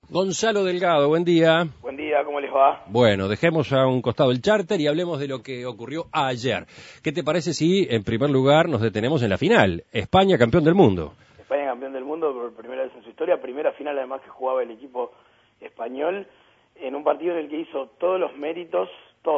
Gonzalo Delgado, buen día. Buen día, ¿cómo les va? Bueno, dejemos a un costado el charter y hablemos de lo que ocurrió ayer. ¿Qué te parece si, en primer lugar, nos detenemos en la final? España, campeón del mundo. España campeón del mundo por primera vez en su historia, primera final además que jugaba el equipo español, en un partido en el que hizo todos los méritos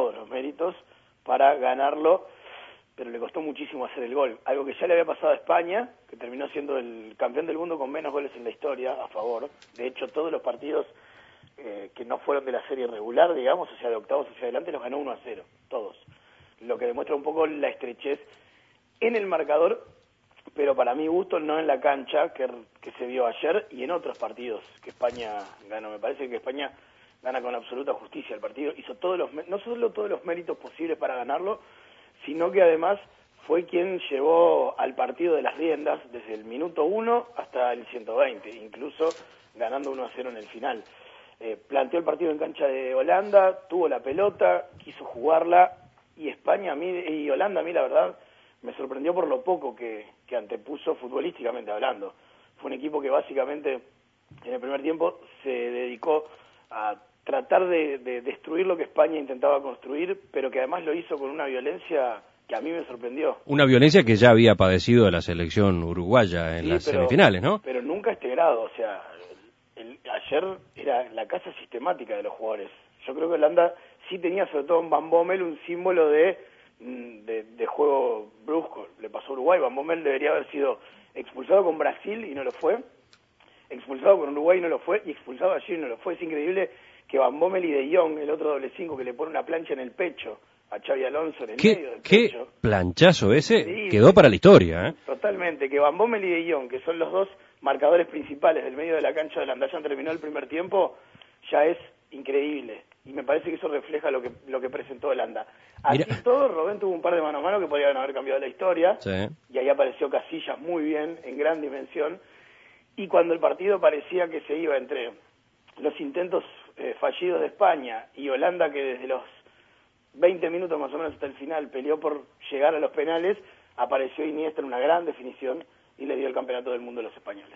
para ganarlo, pero le costó muchísimo hacer el gol. Algo que ya le había pasado a España, que terminó siendo el campeón del mundo con menos goles en la historia a favor. De hecho, todos los partidos que no fueron de la serie regular, digamos, o sea, de octavos hacia adelante, los ganó 1-0, todos. Lo que demuestra un poco la estrechez en el marcador, pero para mi gusto no en la cancha que se vio ayer y en otros partidos que España ganó. Me parece que España gana con absoluta justicia el partido, hizo no solo todos los méritos posibles para ganarlo, sino que además fue quien llevó al partido de las riendas desde el minuto 1 hasta el 120, incluso ganando 1-0 en el final. Planteó el partido en cancha de Holanda, tuvo la pelota, quiso jugarla, y Holanda a mí la verdad me sorprendió por lo poco que antepuso futbolísticamente hablando. Fue un equipo que básicamente en el primer tiempo se dedicó a tratar de destruir lo que España intentaba construir, pero que además lo hizo con una violencia que a mí me sorprendió. Una violencia que ya había padecido la selección uruguaya en las semifinales, ¿no? Pero nunca a este grado, o sea, ayer era la caza sistemática de los jugadores. Yo creo que Holanda sí tenía, sobre todo en Van Bommel, un símbolo de juego brusco. Le pasó a Uruguay. Van Bommel debería haber sido expulsado con Brasil y no lo fue, expulsado con Uruguay y no lo fue, y expulsado allí y no lo fue. Es increíble que Van Bommel y De Jong, el otro doble 5 que le pone una plancha en el pecho a Xabi Alonso en el medio del pecho. ¿Qué planchazo ese? Sí, quedó para la historia, ¿eh? Totalmente, que Van Bommel y De Jong, que son los dos marcadores principales del medio de la cancha de Holanda, ya terminó el primer tiempo, ya es increíble. Y me parece que eso refleja lo que presentó Holanda. Así todo, Robben tuvo un par de mano a mano que podrían haber cambiado la historia, sí. Y ahí apareció Casillas muy bien, en gran dimensión, y cuando el partido parecía que se iba entre los intentos fallidos de España y Holanda, que desde los 20 minutos más o menos hasta el final peleó por llegar a los penales, apareció Iniesta en una gran definición y le dio el campeonato del mundo a los españoles.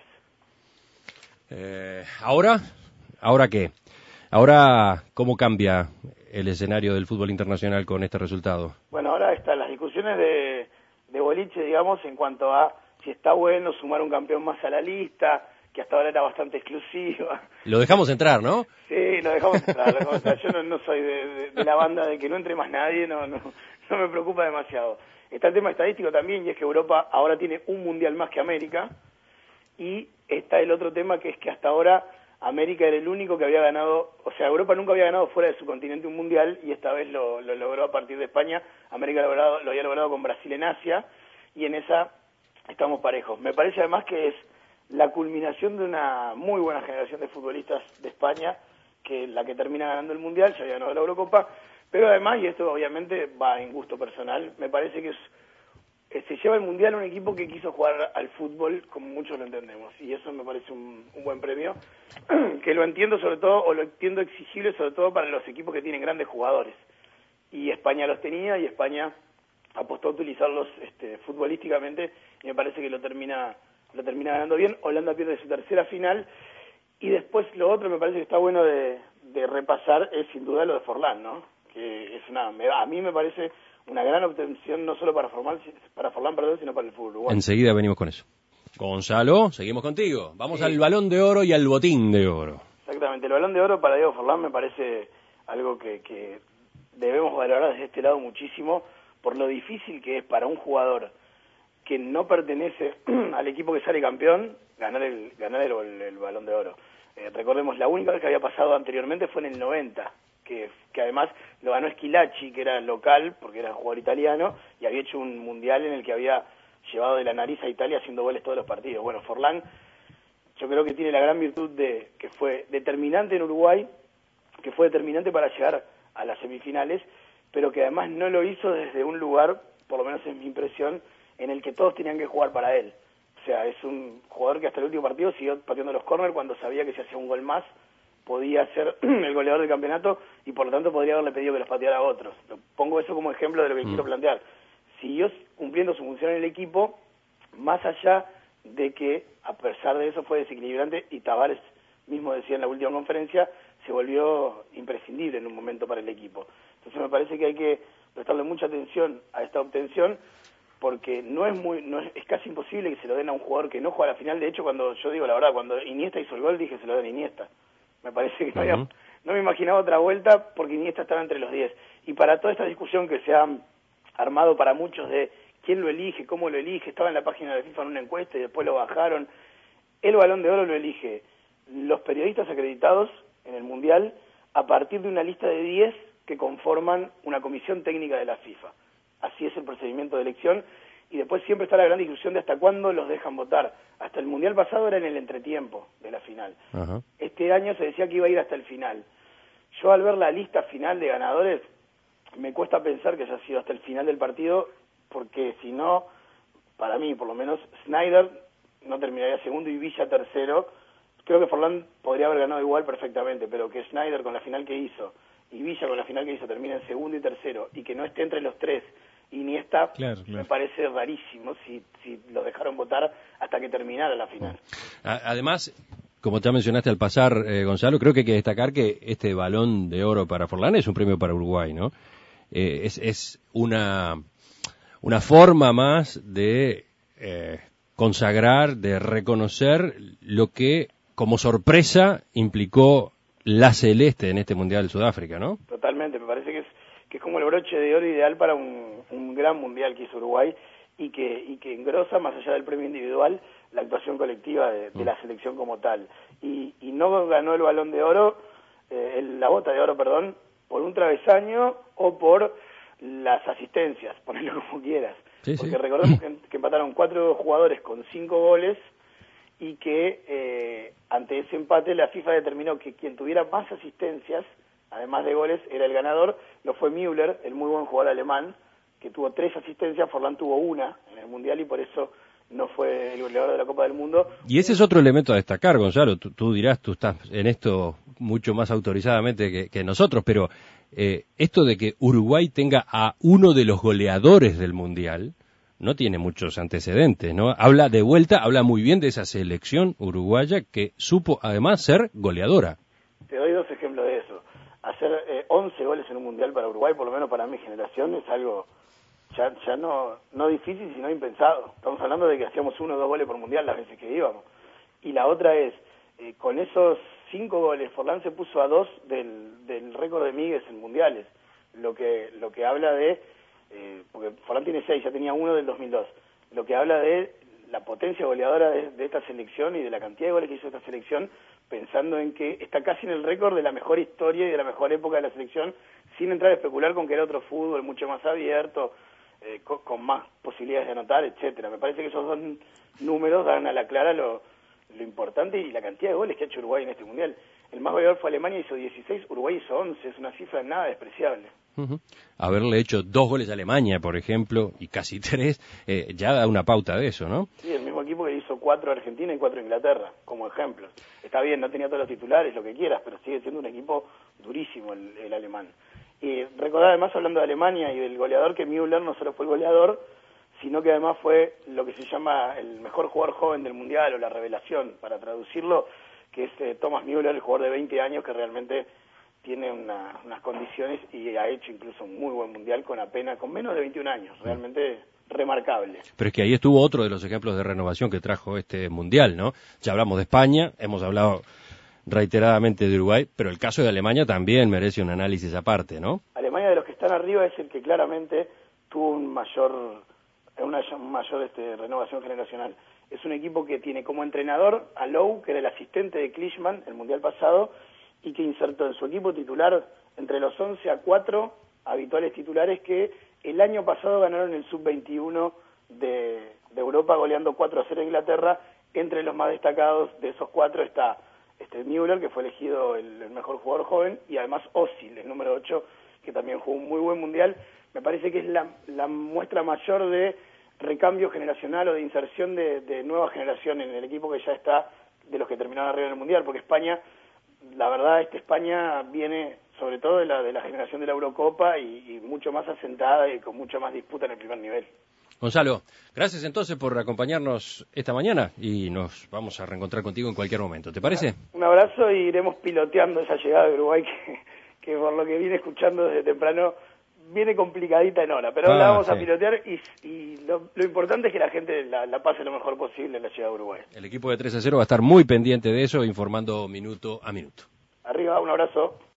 ¿Ahora qué? Ahora, ¿cómo cambia el escenario del fútbol internacional con este resultado? Bueno, ahora están las discusiones de boliche, digamos, en cuanto a si está bueno sumar un campeón más a la lista, que hasta ahora era bastante exclusiva. Lo dejamos entrar, ¿no? Sí, lo dejamos entrar. Yo no soy de la banda de que no entre más nadie, no me preocupa demasiado. Está el tema estadístico también, y es que Europa ahora tiene un mundial más que América, y está el otro tema, que es que hasta ahora América era el único que había ganado, o sea, Europa nunca había ganado fuera de su continente un mundial, y esta vez lo logró a partir de España. América lo había logrado con Brasil en Asia, y en esa estamos parejos. Me parece además que es la culminación de una muy buena generación de futbolistas de España, que la que termina ganando el mundial, ya había ganado la Eurocopa, pero además, y esto obviamente va en gusto personal, me parece que se lleva el mundial a un equipo que quiso jugar al fútbol como muchos lo entendemos, y eso me parece un buen premio, que lo entiendo sobre todo, o lo entiendo exigible sobre todo para los equipos que tienen grandes jugadores, y España los tenía, y España apostó a utilizarlos futbolísticamente, y me parece que lo termina ganando bien. Holanda pierde su tercera final, y después lo otro me parece que está bueno de repasar es sin duda lo de Forlán, ¿no? Que es a mí me parece una gran obtención no solo para Forlán, sino para el fútbol uruguayo. Enseguida venimos con eso. Gonzalo, seguimos contigo. Vamos al Balón de Oro y al Botín de Oro. Exactamente, el Balón de Oro para Diego Forlán me parece algo que debemos valorar desde este lado muchísimo, por lo difícil que es para un jugador que no pertenece al equipo que sale campeón ganar el Balón de Oro. Recordemos, la única vez que había pasado anteriormente fue en el 90, que además lo ganó Schillaci, que era local, porque era jugador italiano, y había hecho un mundial en el que había llevado de la nariz a Italia haciendo goles todos los partidos. Bueno, Forlán yo creo que tiene la gran virtud de que fue determinante en Uruguay, que fue determinante para llegar a las semifinales, pero que además no lo hizo desde un lugar, por lo menos en mi impresión, en el que todos tenían que jugar para él. O sea, es un jugador que hasta el último partido siguió pateando los córner cuando sabía que si hacía un gol más podía ser el goleador del campeonato, y por lo tanto podría haberle pedido que los pateara a otros. Pongo eso como ejemplo de lo que quiero plantear. Siguió cumpliendo su función en el equipo, más allá de que a pesar de eso fue desequilibrante, y Tavares mismo decía en la última conferencia, se volvió imprescindible en un momento para el equipo. Entonces me parece que hay que prestarle mucha atención a esta obtención, porque es casi imposible que se lo den a un jugador que no juega a la final. De hecho, cuando yo digo la verdad, cuando Iniesta hizo el gol, dije se lo den a Iniesta. Me parece que no me imaginaba otra vuelta, porque Iniesta estaba entre los 10. Y para toda esta discusión que se ha armado para muchos de quién lo elige, cómo lo elige, estaba en la página de FIFA en una encuesta y después lo bajaron. El Balón de Oro lo elige los periodistas acreditados en el Mundial a partir de una lista de 10 que conforman una comisión técnica de la FIFA. Así es el procedimiento de elección, y después siempre está la gran discusión de hasta cuándo los dejan votar. Hasta el Mundial pasado era en el entretiempo de la final. Ajá. Este año se decía que iba a ir hasta el final. Yo, al ver la lista final de ganadores, me cuesta pensar que haya sido hasta el final del partido, porque si no, para mí por lo menos, Sneijder no terminaría segundo y Villa tercero. Creo que Forlán podría haber ganado igual perfectamente, pero que Sneijder con la final que hizo y Villa con la final que hizo termina en segundo y tercero, y que no esté entre los tres Iniesta, claro. Me parece rarísimo si los dejaron votar hasta que terminara la final. Además, como ya mencionaste al pasar, Gonzalo, creo que hay que destacar que este Balón de Oro para Forlán es un premio para Uruguay, ¿no? Es una forma más de consagrar, de reconocer lo que como sorpresa implicó la Celeste en este Mundial de Sudáfrica, ¿no? Totalmente, me parece que es como el broche de oro ideal para un gran Mundial que hizo Uruguay, y que engrosa, más allá del premio individual, la actuación colectiva de la selección como tal. Y no ganó el Balón de Oro, la Bota de Oro, perdón, por un travesaño o por las asistencias, ponelo como quieras. Sí, porque sí. Recordemos que empataron 4 jugadores con 5 goles, y que ante ese empate la FIFA determinó que quien tuviera más asistencias, además de goles, era el ganador. Lo fue Müller, el muy buen jugador alemán, que tuvo 3 asistencias. Forlán tuvo 1 en el Mundial y por eso no fue el goleador de la Copa del Mundo. Y ese es otro elemento a destacar, Gonzalo. Tú dirás, tú estás en esto mucho más autorizadamente que nosotros, pero esto de que Uruguay tenga a uno de los goleadores del Mundial no tiene muchos antecedentes, ¿no? Habla muy bien de esa selección uruguaya que supo además ser goleadora. Te doy 2 ejemplos de eso. Hacer 11 goles en un Mundial para Uruguay, por lo menos para mi generación, es algo ya no difícil, sino impensado. Estamos hablando de que hacíamos 1 o 2 goles por Mundial las veces que íbamos. Y la otra es, con esos 5 goles, Forlán se puso a 2 del récord de Míguez en Mundiales, lo que habla de, porque Forlán tiene 6, ya tenía 1 del 2002, lo que habla de la potencia goleadora de esta selección y de la cantidad de goles que hizo esta selección, pensando en que está casi en el récord de la mejor historia y de la mejor época de la selección, sin entrar a especular con que era otro fútbol mucho más abierto, con más posibilidades de anotar, etcétera. Me parece que esos 2 números dan a la clara lo importante y la cantidad de goles que ha hecho Uruguay en este Mundial. El más goleador fue Alemania, hizo 16, Uruguay hizo 11, es una cifra nada despreciable. Haberle hecho 2 goles a Alemania, por ejemplo, y casi 3, ya da una pauta de eso, ¿no? Sí, el mismo equipo que hizo 4 a Argentina y 4 a Inglaterra, como ejemplos. Está bien, no tenía todos los titulares, lo que quieras, pero sigue siendo un equipo durísimo el alemán. Y recordar además, hablando de Alemania y del goleador, que Müller no solo fue el goleador, sino que además fue lo que se llama el mejor jugador joven del Mundial, o la revelación, para traducirlo, que es Thomas Müller, el jugador de 20 años que realmente tiene unas condiciones y ha hecho incluso un muy buen Mundial con menos de 21 años, realmente remarcable. Pero es que ahí estuvo otro de los ejemplos de renovación que trajo este Mundial, ¿no? Ya hablamos de España, hemos hablado reiteradamente de Uruguay, pero el caso de Alemania también merece un análisis aparte, ¿no? Alemania, de los que están arriba, es el que claramente tuvo una mayor renovación generacional. Es un equipo que tiene como entrenador a Lowe, que era el asistente de Klinsmann el Mundial pasado, y que insertó en su equipo titular entre los 11 a 4 habituales titulares que el año pasado ganaron el Sub-21 de Europa, goleando 4-0 a Inglaterra. Entre los más destacados de esos 4 está Müller, que fue elegido el mejor jugador joven, y además Özil, el número 8, que también jugó un muy buen Mundial. Me parece que es la muestra mayor de recambio generacional o de inserción de nueva generación en el equipo que ya está, de los que terminaron arriba en el Mundial, porque España, la verdad, España viene sobre todo de la generación de la Eurocopa y mucho más asentada y con mucha más disputa en el primer nivel. Gonzalo, gracias entonces por acompañarnos esta mañana y nos vamos a reencontrar contigo en cualquier momento. ¿Te parece? Un abrazo y iremos piloteando esa llegada de Uruguay que por lo que vine escuchando desde temprano viene complicadita en hora, pero la vamos a pilotear y lo importante es que la gente la pase lo mejor posible en la llegada de Uruguay. El equipo de 3-0 va a estar muy pendiente de eso, informando minuto a minuto. Arriba, un abrazo.